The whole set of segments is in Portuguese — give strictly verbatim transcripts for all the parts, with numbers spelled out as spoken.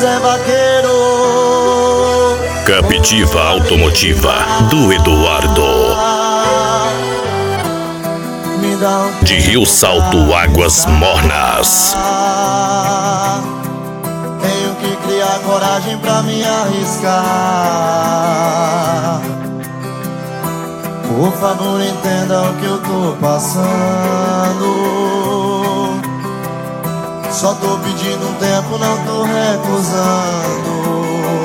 é vaqueiro. Captiva Automotiva do Eduardo. Me dá um De Rio Salto, Águas Mornas. Tenho que criar coragem pra me arriscar. Por favor, entenda o que eu tô passando. Só tô pedindo um tempo, não tô recusando.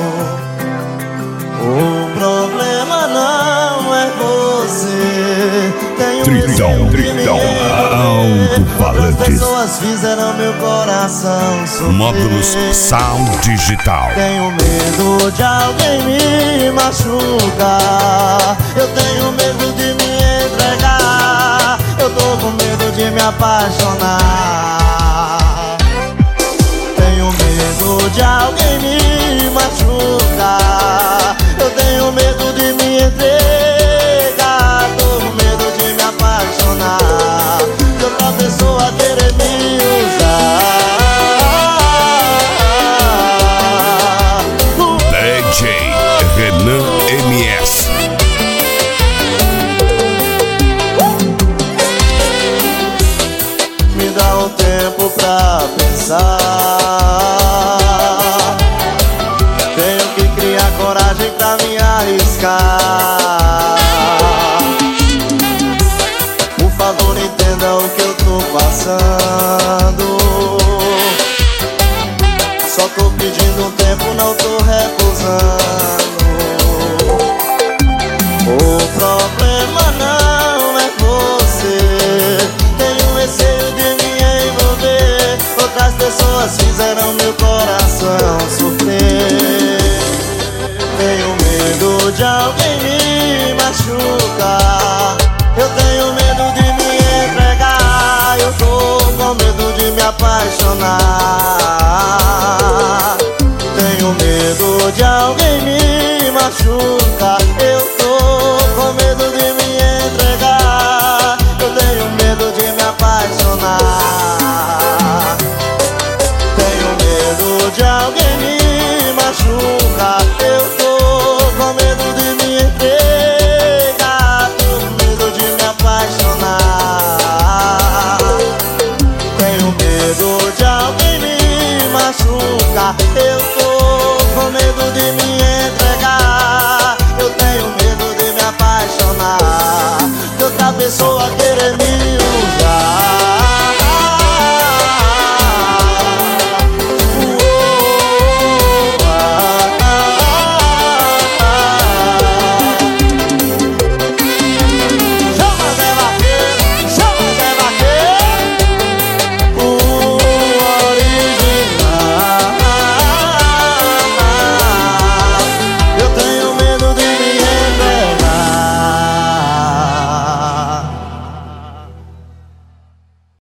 O problema não é você. Tenho Tritão, Tritão, Alto-Falantes. As pessoas fizeram meu coração sofrer. Módulos Sound Digital. Tenho medo de alguém me machucar. Eu tenho medo de me entregar. Eu tô com medo de me apaixonar. Tenho medo de alguém me machucar. Eu tenho medo de me entregar. Tô com medo de me apaixonar. De outra pessoa querer me usar. D J Renan M S. Me dá um tempo pra pensar. Tenho que criar coragem pra me arriscar. Por favor, entenda o que eu tô passando. Só tô pedindo um tempo, não tô recusando. O problema não é você. Tenho receio de me envolver. Outras pessoas fizeram meu coração sofrer. Tenho medo de alguém me machucar. Eu tenho medo de me entregar. Eu tô com medo de me apaixonar. Tenho medo de alguém me machucar. Eu tô com medo de me entregar. Eu tenho medo de me apaixonar.